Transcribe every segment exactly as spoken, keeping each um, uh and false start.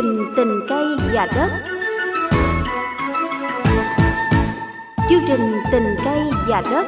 trình Tình cây và đất. Chương trình Tình cây và đất.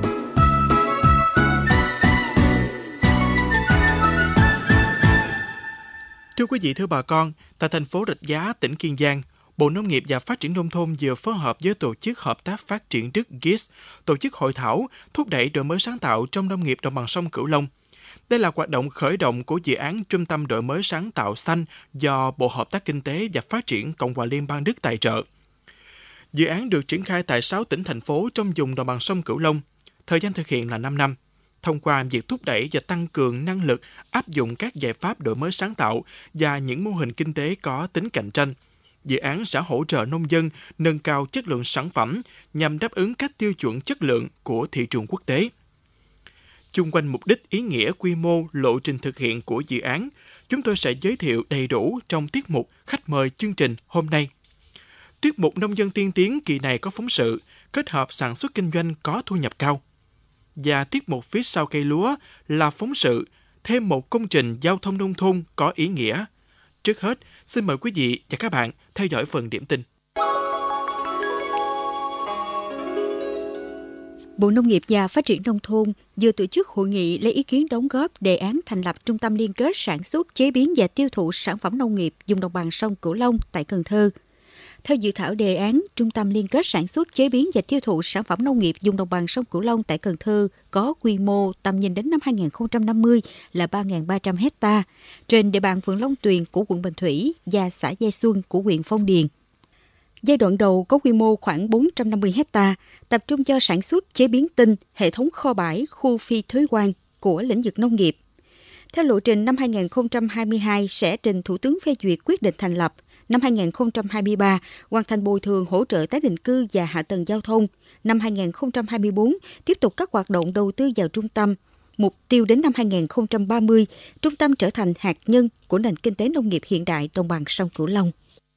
Thưa quý vị, thưa bà con, tại thành phố Rạch Giá, tỉnh Kiên Giang, Bộ Nông nghiệp và Phát triển Nông thôn vừa phối hợp với Tổ chức Hợp tác Phát triển Đức giê i ét tổ chức hội thảo thúc đẩy đổi mới sáng tạo trong nông nghiệp đồng bằng sông Cửu Long. Đây là hoạt động khởi động của dự án Trung tâm Đổi mới sáng tạo xanh do Bộ Hợp tác Kinh tế và Phát triển Cộng hòa Liên bang Đức tài trợ. Dự án được triển khai tại sáu tỉnh, thành phố trong vùng đồng bằng sông Cửu Long. Thời gian thực hiện là năm năm. Thông qua việc thúc đẩy và tăng cường năng lực áp dụng các giải pháp đổi mới sáng tạo và những mô hình kinh tế có tính cạnh tranh, dự án sẽ hỗ trợ nông dân nâng cao chất lượng sản phẩm nhằm đáp ứng các tiêu chuẩn chất lượng của thị trường quốc tế. Chung quanh mục đích, ý nghĩa, quy mô, lộ trình thực hiện của dự án, chúng tôi sẽ giới thiệu đầy đủ trong tiết mục khách mời chương trình hôm nay. Tiết mục Nông dân tiên tiến kỳ này có phóng sự, kết hợp sản xuất kinh doanh có thu nhập cao. Và tiết mục phía sau cây lúa là phóng sự, thêm một công trình giao thông nông thôn có ý nghĩa. Trước hết, xin mời quý vị và các bạn theo dõi phần điểm tin. Bộ Nông nghiệp và Phát triển Nông thôn vừa tổ chức hội nghị lấy ý kiến đóng góp đề án thành lập Trung tâm Liên kết Sản xuất, Chế biến và Tiêu thụ Sản phẩm Nông nghiệp vùng đồng bằng sông Cửu Long tại Cần Thơ. Theo dự thảo đề án, Trung tâm Liên kết Sản xuất, Chế biến và Tiêu thụ Sản phẩm Nông nghiệp vùng đồng bằng sông Cửu Long tại Cần Thơ có quy mô tầm nhìn đến năm hai không năm mươi là ba nghìn ba trăm héc ta trên địa bàn phường Long Tuyền của quận Bình Thủy và xã Giai Xuân của huyện Phong Điền. Giai đoạn đầu có quy mô khoảng bốn trăm năm mươi héc ta, tập trung cho sản xuất, chế biến tinh, hệ thống kho bãi, khu phi thuế quan của lĩnh vực nông nghiệp. Theo lộ trình, năm hai không hai hai sẽ trình Thủ tướng phê duyệt quyết định thành lập. Năm hai không hai ba, hoàn thành bồi thường hỗ trợ tái định cư và hạ tầng giao thông. Năm hai không hai tư, tiếp tục các hoạt động đầu tư vào trung tâm. Mục tiêu đến năm hai không ba mươi, trung tâm trở thành hạt nhân của nền kinh tế nông nghiệp hiện đại đồng bằng sông Cửu Long.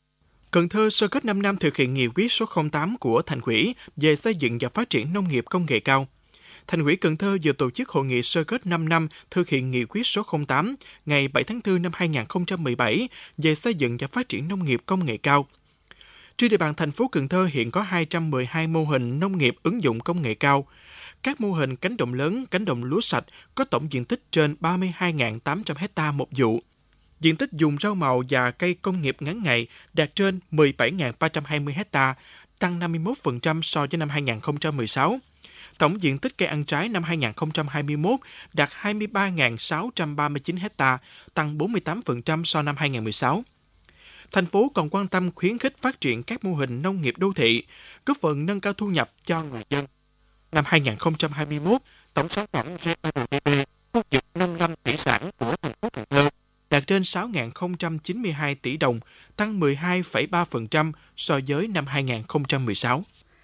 Cần Thơ sơ kết năm năm thực hiện nghị quyết số không tám của Thành ủy về xây dựng và phát triển nông nghiệp công nghệ cao. Thành ủy Cần Thơ vừa tổ chức hội nghị sơ kết năm năm thực hiện nghị quyết số không tám ngày bảy tháng tư năm hai không một bảy về xây dựng và phát triển nông nghiệp công nghệ cao. Trên địa bàn thành phố Cần Thơ hiện có hai trăm mười hai mô hình nông nghiệp ứng dụng công nghệ cao. Các mô hình cánh đồng lớn, cánh đồng lúa sạch có tổng diện tích trên ba mươi hai nghìn tám trăm héc ta một vụ. Diện tích dùng rau màu và cây công nghiệp ngắn ngày đạt trên mười bảy nghìn ba trăm hai mươi héc ta, tăng năm mươi mốt phần trăm so với năm hai không một sáu. Tổng diện tích cây ăn trái năm hai không hai mốt đạt hai mươi ba nghìn sáu trăm ba mươi chín héc ta, tăng bốn mươi tám phần trăm so năm hai không một sáu. Thành phố còn quan tâm khuyến khích phát triển các mô hình nông nghiệp đô thị, góp phần nâng cao thu nhập cho người dân. Năm hai không hai mốt, tổng sản phẩm giê rờ đê pê khu vực nông lâm thủy sản của thành phố Cần Thơ đạt trên sáu nghìn không trăm chín mươi hai tỷ đồng, tăng mười hai phẩy ba phần trăm so với năm hai không một sáu.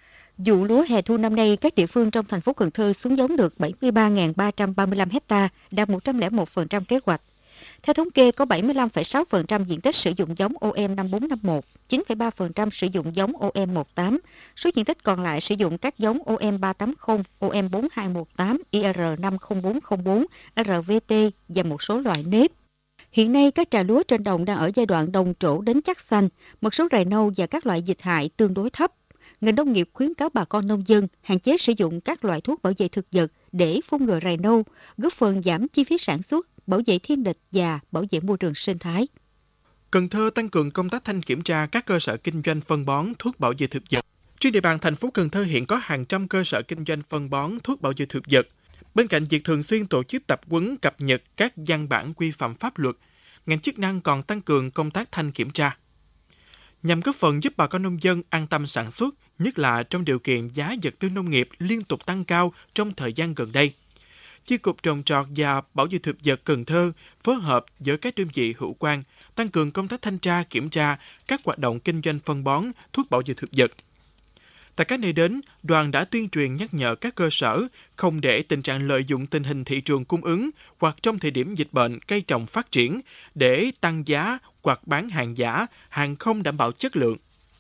Vụ lúa hè thu năm nay, các địa phương trong thành phố Cần Thơ xuống giống được bảy mươi ba nghìn ba trăm ba mươi lăm héc ta, đạt một trăm lẻ một phần trăm kế hoạch. Theo thống kê, có bảy mươi lăm phẩy sáu phần trăm diện tích sử dụng giống O M năm bốn năm một, chín phẩy ba phần trăm sử dụng giống O M một tám, số diện tích còn lại sử dụng các giống O M ba tám không, O M bốn hai một tám, I R năm không bốn không bốn, R V T và một số loại nếp. Hiện nay, các trà lúa trên đồng đang ở giai đoạn đồng trổ đến chắc xanh, một số rầy nâu và các loại dịch hại tương đối thấp. Ngành nông nghiệp khuyến cáo bà con nông dân hạn chế sử dụng các loại thuốc bảo vệ thực vật để phun ngừa rầy nâu, góp phần giảm chi phí sản xuất, bảo vệ thiên địch và bảo vệ môi trường sinh thái. Cần Thơ tăng cường công tác thanh kiểm tra các cơ sở kinh doanh phân bón, thuốc bảo vệ thực vật. Trên địa bàn thành phố Cần Thơ hiện có hàng trăm cơ sở kinh doanh phân bón, thuốc bảo vệ thực vật. Bên cạnh việc thường xuyên tổ chức tập huấn cập nhật các văn bản quy phạm pháp luật, ngành chức năng còn tăng cường công tác thanh kiểm tra nhằm góp phần giúp bà con nông dân an tâm sản xuất, nhất là trong điều kiện giá vật tư nông nghiệp liên tục tăng cao trong thời gian gần đây. Chi cục trồng trọt và bảo vệ thực vật Cần Thơ phối hợp với các đơn vị hữu quan tăng cường công tác thanh tra kiểm tra các hoạt động kinh doanh phân bón, thuốc bảo vệ thực vật. Tại các nơi đến, đoàn đã tuyên truyền nhắc nhở các cơ sở không để tình trạng lợi dụng tình hình thị trường cung ứng hoặc trong thời điểm dịch bệnh cây trồng phát triển để tăng giá hoặc bán hàng giả, hàng không đảm bảo chất lượng.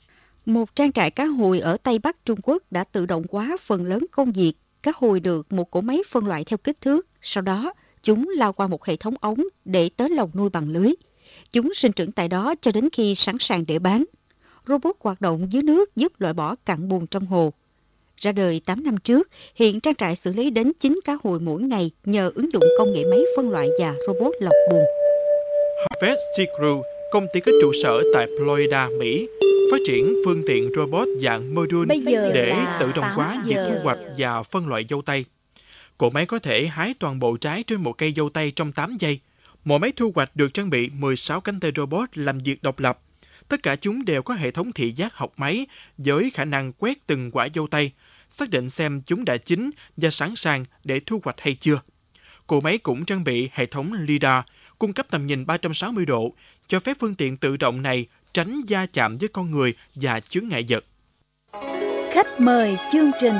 Một trang trại cá hồi ở Tây Bắc Trung Quốc đã tự động hóa phần lớn công việc. Cá hồi được một cỗ máy phân loại theo kích thước, sau đó chúng lao qua một hệ thống ống để tới lồng nuôi bằng lưới. Chúng sinh trưởng tại đó cho đến khi sẵn sàng để bán. Robot hoạt động dưới nước giúp loại bỏ cặn bùn trong hồ. Ra đời tám năm trước, hiện trang trại xử lý đến chín cá hồi mỗi ngày nhờ ứng dụng công nghệ máy phân loại và robot lọc bùn. Harvest Sea Crew, công ty có trụ sở tại Florida, Mỹ, phát triển phương tiện robot dạng module để tự động hóa việc thu hoạch và phân loại dâu tây. Cỗ máy có thể hái toàn bộ trái trên một cây dâu tây trong tám giây. Mỗi máy thu hoạch được trang bị mười sáu cánh tay robot làm việc độc lập. Tất cả chúng đều có hệ thống thị giác học máy với khả năng quét từng quả dâu tây, xác định xem chúng đã chín và sẵn sàng để thu hoạch hay chưa. Cỗ máy cũng trang bị hệ thống lidar, cung cấp tầm nhìn ba trăm sáu mươi độ, cho phép phương tiện tự động này tránh va chạm với con người và chướng ngại vật. Khách mời chương trình.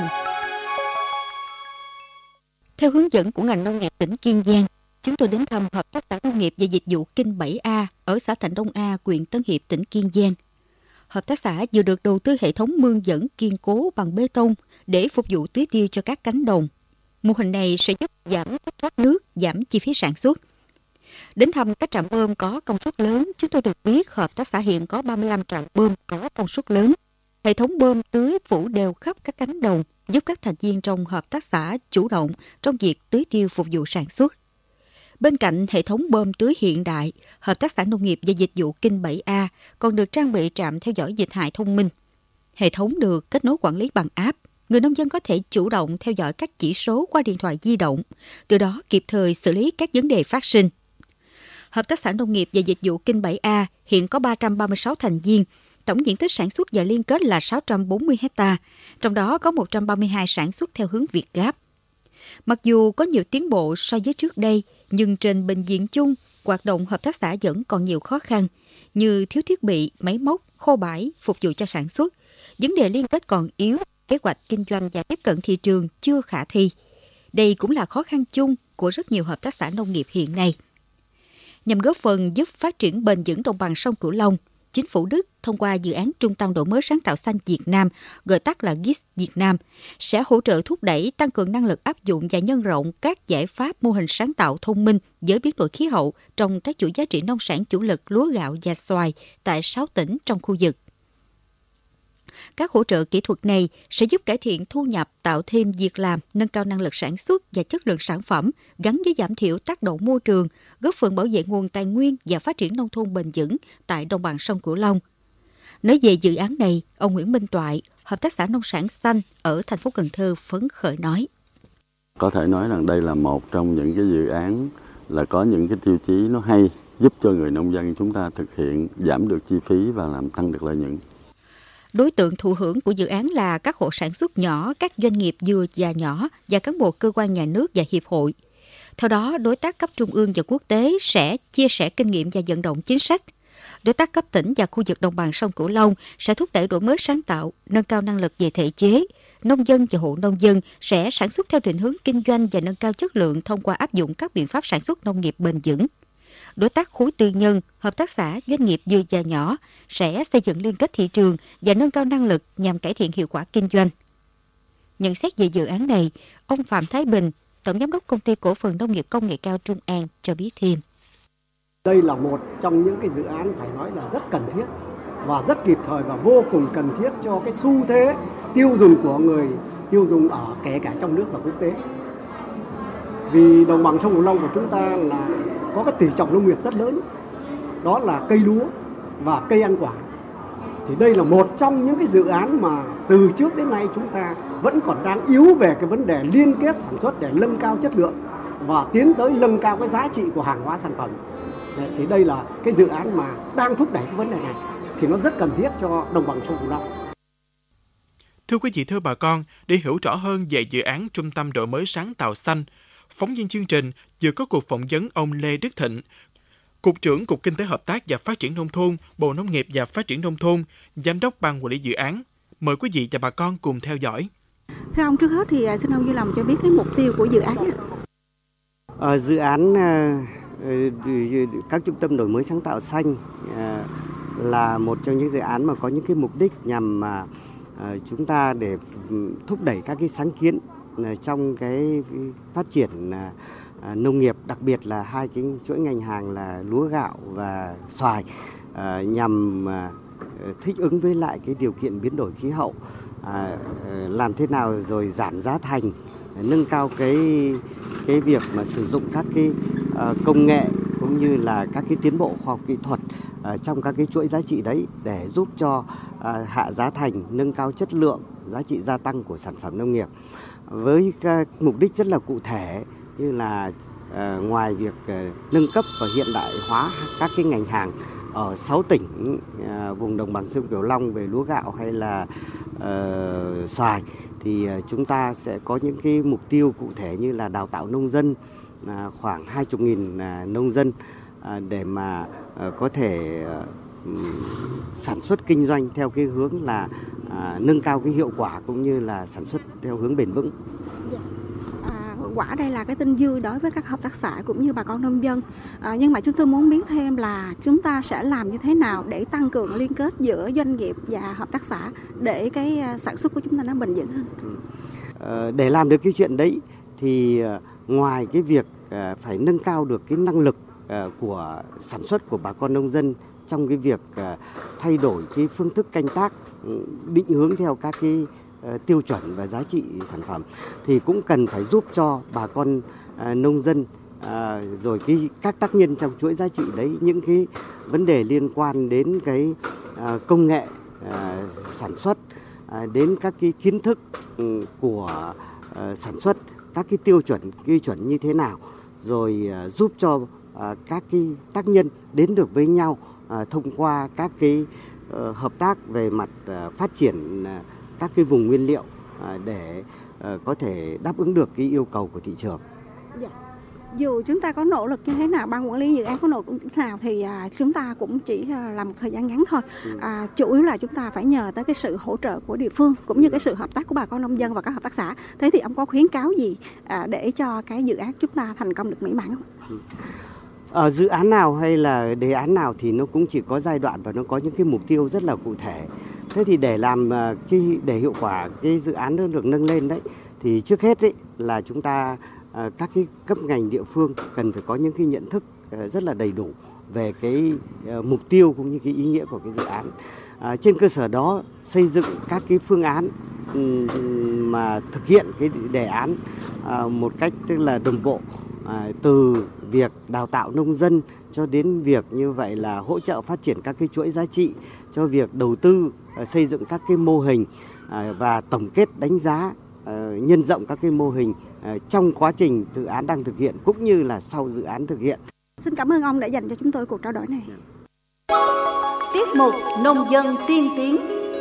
Theo hướng dẫn của ngành nông nghiệp tỉnh Kiên Giang, chúng tôi đến thăm Hợp tác xã Nông nghiệp và Dịch vụ Kinh bảy A ở xã Thạnh Đông A, huyện Tân Hiệp, tỉnh Kiên giang. Hợp tác xã vừa được đầu tư hệ thống mương dẫn kiên cố bằng bê tông để phục vụ tưới tiêu cho các cánh đồng. Mô hình này sẽ giúp giảm thất thoát nước, giảm chi phí sản xuất. Đến thăm các trạm bơm có công suất lớn, chúng tôi được biết hợp tác xã hiện có ba mươi lăm trạm bơm có công suất lớn. Hệ thống bơm tưới phủ đều khắp các cánh đồng, giúp các thành viên trong hợp tác xã chủ động trong việc tưới tiêu phục vụ sản xuất. Bên cạnh hệ thống bơm tưới hiện đại, Hợp tác xã Nông nghiệp và Dịch vụ Kinh bảy A còn được trang bị trạm theo dõi dịch hại thông minh. Hệ thống được kết nối quản lý bằng app. Người nông dân có thể chủ động theo dõi các chỉ số qua điện thoại di động, từ đó kịp thời xử lý các vấn đề phát sinh. Hợp tác xã Nông nghiệp và Dịch vụ Kinh bảy A hiện có ba trăm ba mươi sáu thành viên, tổng diện tích sản xuất và liên kết là sáu trăm bốn mươi héc ta, trong đó có một trăm ba mươi hai sản xuất theo hướng Việt Gáp. Mặc dù có nhiều tiến bộ so với trước đây, nhưng trên bình diện chung, hoạt động hợp tác xã vẫn còn nhiều khó khăn, như thiếu thiết bị, máy móc, kho bãi phục vụ cho sản xuất. Vấn đề liên kết còn yếu, kế hoạch kinh doanh và tiếp cận thị trường chưa khả thi. Đây cũng là khó khăn chung của rất nhiều hợp tác xã nông nghiệp hiện nay. Nhằm góp phần giúp phát triển bền vững đồng bằng sông Cửu Long, Chính phủ Đức thông qua dự án Trung tâm Đổi mới sáng tạo xanh Việt Nam, gọi tắt là giê i ét Việt Nam, sẽ hỗ trợ thúc đẩy tăng cường năng lực áp dụng và nhân rộng các giải pháp mô hình sáng tạo thông minh với biến đổi khí hậu trong các chuỗi giá trị nông sản chủ lực lúa gạo và xoài tại sáu tỉnh trong khu vực. Các hỗ trợ kỹ thuật này sẽ giúp cải thiện thu nhập, tạo thêm việc làm, nâng cao năng lực sản xuất và chất lượng sản phẩm, gắn với giảm thiểu tác động môi trường, góp phần bảo vệ nguồn tài nguyên và phát triển nông thôn bền vững tại đồng bằng sông Cửu Long. Nói về dự án này, ông Nguyễn Minh Toại, Hợp tác xã Nông sản Xanh ở thành phố Cần Thơ phấn khởi nói. Có thể nói rằng đây là một trong những cái dự án là có những cái tiêu chí nó hay, giúp cho người nông dân chúng ta thực hiện giảm được chi phí và làm tăng được lợi nhuận. Đối tượng thụ hưởng của dự án là các hộ sản xuất nhỏ, các doanh nghiệp vừa và nhỏ và cán bộ cơ quan nhà nước và hiệp hội. Theo đó, đối tác cấp trung ương và quốc tế sẽ chia sẻ kinh nghiệm và vận động chính sách. Đối tác cấp tỉnh và khu vực đồng bằng sông Cửu Long sẽ thúc đẩy đổi mới sáng tạo, nâng cao năng lực về thể chế. Nông dân và hộ nông dân sẽ sản xuất theo định hướng kinh doanh và nâng cao chất lượng thông qua áp dụng các biện pháp sản xuất nông nghiệp bền vững. Đối tác khối tư nhân, hợp tác xã, doanh nghiệp vừa và nhỏ sẽ xây dựng liên kết thị trường và nâng cao năng lực nhằm cải thiện hiệu quả kinh doanh. Nhận xét về dự án này, ông Phạm Thái Bình, Tổng giám đốc Công ty Cổ phần Nông nghiệp Công nghệ cao Trung An cho biết thêm. Đây là một trong những cái dự án phải nói là rất cần thiết và rất kịp thời và vô cùng cần thiết cho cái xu thế tiêu dùng của người tiêu dùng ở kể cả trong nước và quốc tế. Vì đồng bằng sông Cửu Long của chúng ta là có cái tỷ trọng nông nghiệp rất lớn, đó là cây lúa và cây ăn quả. Thì đây là một trong những cái dự án mà từ trước đến nay chúng ta vẫn còn đang yếu về cái vấn đề liên kết sản xuất để nâng cao chất lượng và tiến tới nâng cao cái giá trị của hàng hóa sản phẩm. Đấy, thì đây là cái dự án mà đang thúc đẩy cái vấn đề này, thì nó rất cần thiết cho đồng bằng sông Cửu Long. Thưa quý vị, thưa bà con, để hiểu rõ hơn về dự án Trung tâm Đổi mới sáng tạo xanh, phóng viên chương trình vừa có cuộc phỏng vấn ông Lê Đức Thịnh, Cục trưởng Cục Kinh tế Hợp tác và Phát triển Nông thôn, Bộ Nông nghiệp và Phát triển Nông thôn, Giám đốc Ban Quản lý Dự án. Mời quý vị và bà con cùng theo dõi. Thưa ông, trước hết thì xin ông vui lòng cho biết cái mục tiêu của dự án. À, dự án à, các trung tâm đổi mới sáng tạo xanh à, là một trong những dự án mà có những cái mục đích nhằm mà à, chúng ta để thúc đẩy các cái sáng kiến trong cái phát triển nông nghiệp, đặc biệt là hai cái chuỗi ngành hàng là lúa gạo và xoài, nhằm thích ứng với lại cái điều kiện biến đổi khí hậu, làm thế nào rồi giảm giá thành, nâng cao cái cái việc mà sử dụng các cái công nghệ cũng như là các cái tiến bộ khoa học kỹ thuật trong các cái chuỗi giá trị đấy để giúp cho hạ giá thành, nâng cao chất lượng, giá trị gia tăng của sản phẩm nông nghiệp. Với các mục đích rất là cụ thể như là ngoài việc nâng cấp và hiện đại hóa các cái ngành hàng ở sáu tỉnh vùng đồng bằng sông Cửu Long về lúa gạo hay là uh, xoài, thì chúng ta sẽ có những cái mục tiêu cụ thể như là đào tạo nông dân khoảng hai mươi nghìn nông dân để mà có thể sản xuất kinh doanh theo cái hướng là nâng cao cái hiệu quả cũng như là sản xuất theo hướng bền vững. À, quả đây là cái tin vui đối với các hợp tác xã cũng như bà con nông dân. À, nhưng mà chúng tôi muốn biết thêm là chúng ta sẽ làm như thế nào để tăng cường liên kết giữa doanh nghiệp và hợp tác xã để cái sản xuất của chúng ta nó bền vững hơn. À, để làm được cái chuyện đấy thì ngoài cái việc phải nâng cao được cái năng lực của sản xuất của bà con nông dân trong cái việc thay đổi cái phương thức canh tác, định hướng theo các cái tiêu chuẩn và giá trị sản phẩm, thì cũng cần phải giúp cho bà con nông dân rồi cái các tác nhân trong chuỗi giá trị đấy những cái vấn đề liên quan đến cái công nghệ sản xuất, đến các cái kiến thức của sản xuất, các cái tiêu chuẩn quy chuẩn như thế nào, rồi giúp cho các cái tác nhân đến được với nhau thông qua các cái hợp tác về mặt phát triển các cái vùng nguyên liệu để có thể đáp ứng được cái yêu cầu của thị trường. Dạ. Dù chúng ta có nỗ lực như thế nào, ban quản lý dự án có nỗ lực như thế nào thì à, chúng ta cũng chỉ là một thời gian ngắn thôi. À, chủ yếu là chúng ta phải nhờ tới cái sự hỗ trợ của địa phương cũng như cái sự hợp tác của bà con nông dân và các hợp tác xã. Thế thì ông có khuyến cáo gì à, để cho cái dự án chúng ta thành công được mỹ mãn không? Ở dự án nào hay là đề án nào thì nó cũng chỉ có giai đoạn và nó có những cái mục tiêu rất là cụ thể. Thế thì để làm cái để hiệu quả cái dự án nó được nâng lên đấy thì trước hết đấy là chúng ta các cái cấp ngành địa phương cần phải có những cái nhận thức rất là đầy đủ về cái mục tiêu cũng như cái ý nghĩa của cái dự án. À, trên cơ sở đó xây dựng các cái phương án mà thực hiện cái đề án à, một cách tức là đồng bộ, à, từ việc đào tạo nông dân cho đến việc như vậy là hỗ trợ phát triển các cái chuỗi giá trị, cho việc đầu tư à, xây dựng các cái mô hình à, và tổng kết đánh giá à, nhân rộng các cái mô hình à, trong quá trình dự án đang thực hiện cũng như là sau dự án thực hiện. Xin cảm ơn ông đã dành cho chúng tôi cuộc trao đổi này. Tiết mục Nông dân tiên tiến.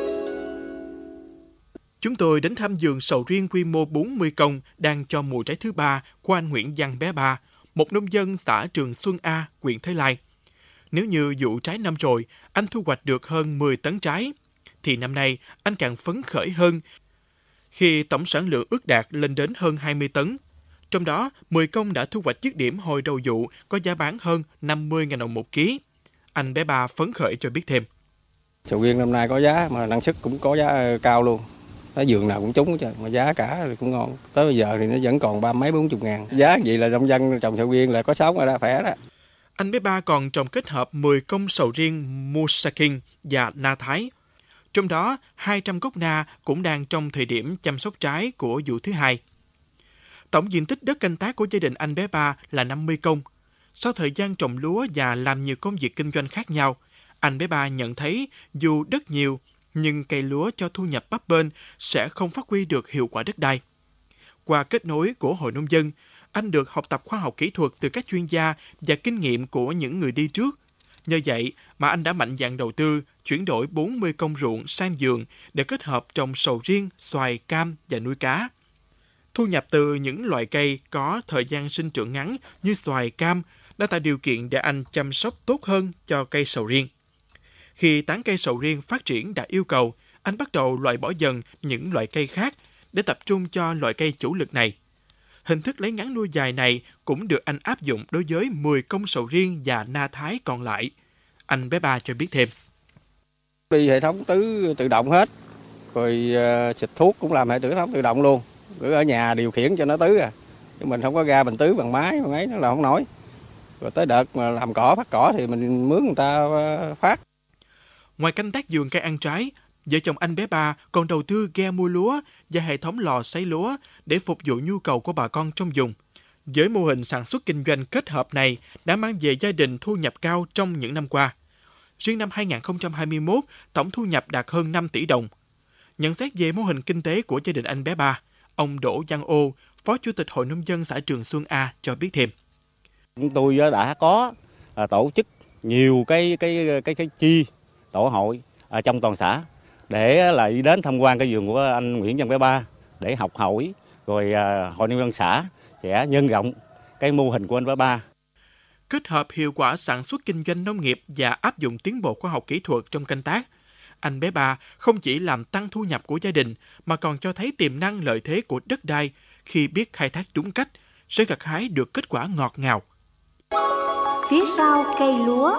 Chúng tôi đến thăm vườn sầu riêng quy mô bốn mươi công đang cho mùa trái thứ ba của anh Nguyễn Văn Bé Ba, một nông dân xã Trường Xuân A, huyện Thới Lai. Nếu như vụ trái năm rồi, anh thu hoạch được hơn mười tấn trái, thì năm nay anh càng phấn khởi hơn khi tổng sản lượng ước đạt lên đến hơn hai mươi tấn. Trong đó, mười công đã thu hoạch dứt điểm hồi đầu vụ có giá bán hơn năm mươi nghìn đồng một ký. Anh Bé Ba phấn khởi cho biết thêm. Sầu riêng năm nay có giá mà năng suất cũng có giá cao luôn. Cái vườn nào cũng trúng chứ, mà giá cả thì cũng ngon. Tới bây giờ thì nó vẫn còn ba mấy bốn chục ngàn. Giá vậy là nông dân trồng sầu riêng là có sống rồi đó, khỏe đó. Anh Bé Ba còn trồng kết hợp mười công sầu riêng Musakin và Na Thái. Trong đó, hai trăm gốc na cũng đang trong thời điểm chăm sóc trái của vụ thứ hai. Tổng diện tích đất canh tác của gia đình anh Bé Ba là năm mươi công. Sau thời gian trồng lúa và làm nhiều công việc kinh doanh khác nhau, anh Bé Ba nhận thấy dù đất nhiều, nhưng cây lúa cho thu nhập bấp bênh sẽ không phát huy được hiệu quả đất đai. Qua kết nối của Hội Nông dân, anh được học tập khoa học kỹ thuật từ các chuyên gia và kinh nghiệm của những người đi trước. Nhờ vậy mà anh đã mạnh dạn đầu tư, chuyển đổi bốn mươi công ruộng sang vườn để kết hợp trồng sầu riêng, xoài, cam và nuôi cá. Thu nhập từ những loại cây có thời gian sinh trưởng ngắn như xoài, cam đã tạo điều kiện để anh chăm sóc tốt hơn cho cây sầu riêng. Khi tán cây sầu riêng phát triển đạt yêu cầu, anh bắt đầu loại bỏ dần những loại cây khác để tập trung cho loại cây chủ lực này. Hình thức lấy ngắn nuôi dài này cũng được anh áp dụng đối với mười công sầu riêng và na thái còn lại. Anh Bé Ba cho biết thêm. Đi hệ thống tứ tự động hết, rồi uh, xịt thuốc cũng làm hệ thống tự động luôn. cứ ở nhà điều khiển cho nó tứ à. Chứ mình không có ra mình tứ bằng máy, bằng ấy nó là không nổi. Rồi tới đợt mà làm cỏ, phát cỏ thì mình mướn người ta phát. Ngoài canh tác vườn cây ăn trái, vợ chồng anh bé Ba còn đầu tư ghe mua lúa và hệ thống lò sấy lúa để phục vụ nhu cầu của bà con trong vùng. Với mô hình sản xuất kinh doanh kết hợp này đã mang về gia đình thu nhập cao trong những năm qua. Riêng năm hai không hai mốt, tổng thu nhập đạt hơn năm tỷ đồng. Nhận xét về mô hình kinh tế của gia đình anh bé Ba, ông Đỗ Văn Ô, Phó Chủ tịch Hội Nông dân xã Trường Xuân A cho biết thêm. Chúng tôi đã có tổ chức nhiều cái cái cái cái chi tổ hội ở trong toàn xã để là đi đến tham quan cái vườn của anh Nguyễn Văn Bé Ba để học hỏi, rồi Hội Nông dân xã sẽ nhân rộng cái mô hình của anh Bé Ba. Kết hợp hiệu quả sản xuất kinh doanh nông nghiệp và áp dụng tiến bộ khoa học kỹ thuật trong canh tác, anh Bé Ba không chỉ làm tăng thu nhập của gia đình mà còn cho thấy tiềm năng lợi thế của đất đai khi biết khai thác đúng cách sẽ gặt hái được kết quả ngọt ngào. Phía sau cây lúa.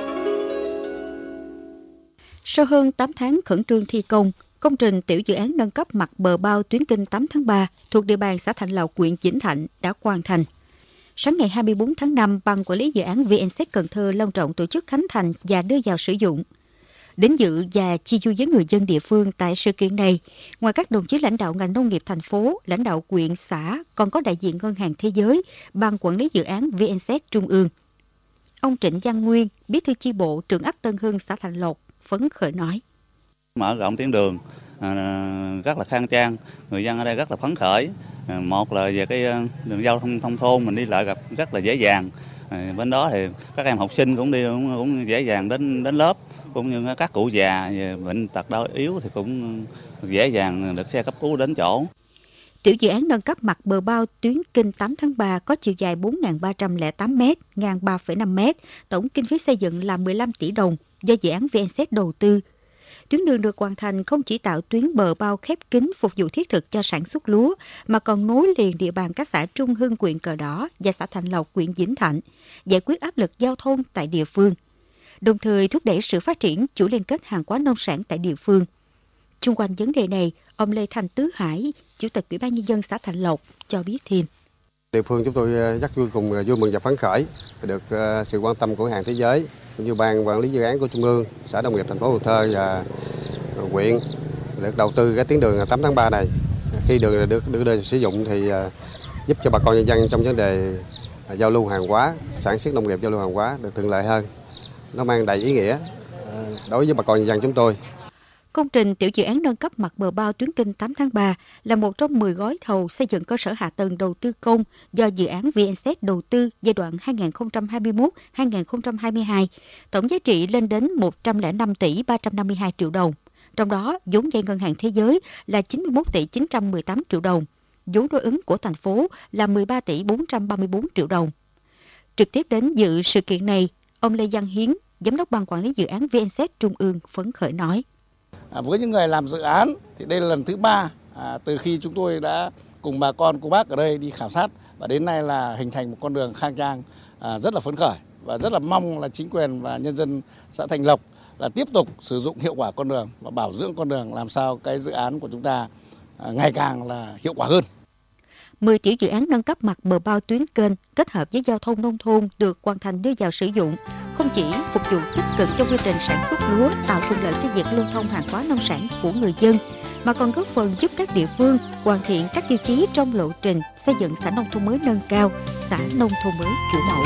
Sau hơn tám tháng khẩn trương thi công, công trình tiểu dự án nâng cấp mặt bờ bao tuyến kênh tám tháng ba thuộc địa bàn xã Thạnh Lộc, huyện Vĩnh Thạnh đã hoàn thành. Sáng ngày hai mươi tư tháng năm, Ban Quản lý Dự án vê en xê Cần Thơ long trọng tổ chức khánh thành và đưa vào sử dụng. Đến dự và chia vui với người dân địa phương tại sự kiện này, ngoài các đồng chí lãnh đạo ngành nông nghiệp thành phố, lãnh đạo huyện, xã, còn có đại diện Ngân hàng Thế giới, Ban Quản lý Dự án vê en xê Trung ương. Ông Trịnh Văn Nguyên, Bí thư chi bộ, trưởng ấp Tân Hưng, xã Thạnh Lộc, phấn khởi nói. Mở rộng tuyến đường rất là khang trang, người dân ở đây rất là phấn khởi. Một là về cái đường giao thông thông thôn mình đi lại gặp rất là dễ dàng. Bên đó thì các em học sinh cũng đi cũng, cũng dễ dàng đến đến lớp, cũng như các cụ già bệnh tật đau yếu thì cũng dễ dàng được xe cấp cứu đến chỗ. Tiểu dự án nâng cấp mặt bờ bao tuyến kênh tám tháng ba có chiều dài bốn nghìn ba trăm lẻ tám mét, ngang ba phẩy năm mét, tổng kinh phí xây dựng là mười lăm tỷ đồng do dự án vê en xê đầu tư. Tuyến đường được hoàn thành không chỉ tạo tuyến bờ bao khép kín phục vụ thiết thực cho sản xuất lúa, mà còn nối liền địa bàn các xã Trung Hưng, huyện Cờ Đỏ và xã Thạnh Lộc, huyện Vĩnh Thạnh, giải quyết áp lực giao thông tại địa phương, đồng thời thúc đẩy sự phát triển chuỗi liên kết hàng hóa nông sản tại địa phương. Xung quanh vấn đề này, ông Lê Thanh Tứ Hải, Chủ tịch Ủy ban Nhân dân xã Thạnh Lộc cho biết thêm. Địa phương chúng tôi rất vui cùng vui mừng và phấn khởi được sự quan tâm của Ngân hàng Thế giới, cũng như Ban Quản lý Dự án của Trung ương, Sở Nông nghiệp thành phố Cần Thơ và huyện được đầu tư cái tuyến đường tám tháng ba này. Khi đường được đưa đưa sử dụng thì giúp cho bà con nhân dân trong vấn đề giao lưu hàng hóa, sản xuất nông nghiệp giao lưu hàng hóa được thuận lợi hơn. Nó mang đầy ý nghĩa đối với bà con nhân dân chúng tôi. Công trình tiểu dự án nâng cấp mặt bờ bao tuyến kênh tám tháng ba là một trong mười gói thầu xây dựng cơ sở hạ tầng đầu tư công do dự án vê en xê đầu tư giai đoạn hai nghìn không trăm hai mươi mốt đến hai nghìn không trăm hai mươi hai, tổng giá trị lên đến một trăm lẻ năm tỷ ba trăm năm mươi hai triệu đồng. Trong đó, vốn vay Ngân hàng Thế giới là chín mươi mốt tỷ chín trăm mười tám triệu đồng, vốn đối ứng của thành phố là mười ba tỷ bốn trăm ba mươi tư triệu đồng. Trực tiếp đến dự sự kiện này, ông Lê Văn Hiến, Giám đốc Ban Quản lý Dự án vê en xê Trung ương phấn khởi nói. À, với những người làm dự án thì đây là lần thứ ba à, từ khi chúng tôi đã cùng bà con cô bác ở đây đi khảo sát và đến nay là hình thành một con đường khang trang, à, rất là phấn khởi và rất là mong là chính quyền và nhân dân xã Thạnh Lộc là tiếp tục sử dụng hiệu quả con đường và bảo dưỡng con đường làm sao cái dự án của chúng ta à, ngày càng là hiệu quả hơn. mười tiểu dự án nâng cấp mặt bờ bao tuyến kênh kết hợp với giao thông nông thôn được hoàn thành đưa vào sử dụng, không chỉ phục vụ tích cực cho quy trình sản xuất lúa, tạo thuận lợi cho việc lưu thông hàng hóa nông sản của người dân, mà còn góp phần giúp các địa phương hoàn thiện các tiêu chí trong lộ trình xây dựng xã nông thôn mới nâng cao, xã nông thôn mới kiểu mẫu.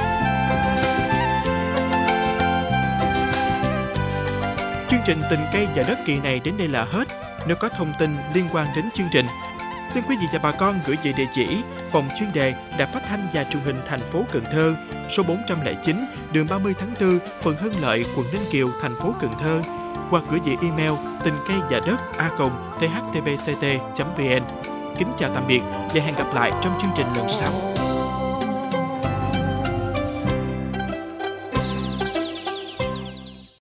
Chương trình Tình cây và đất kỳ này đến đây là hết. Nếu có thông tin liên quan đến chương trình, xin quý vị và bà con gửi về địa chỉ phòng chuyên đề Đài Phát thanh và Truyền hình thành phố Cần Thơ, số bốn trăm lẻ chín, đường ba mươi tháng tư, phường Hưng Lợi, quận Ninh Kiều, thành phố Cần Thơ, hoặc gửi về email tình cây và đất a còng t h t b c t chấm v n. Kính chào tạm biệt và hẹn gặp lại trong chương trình lần sau.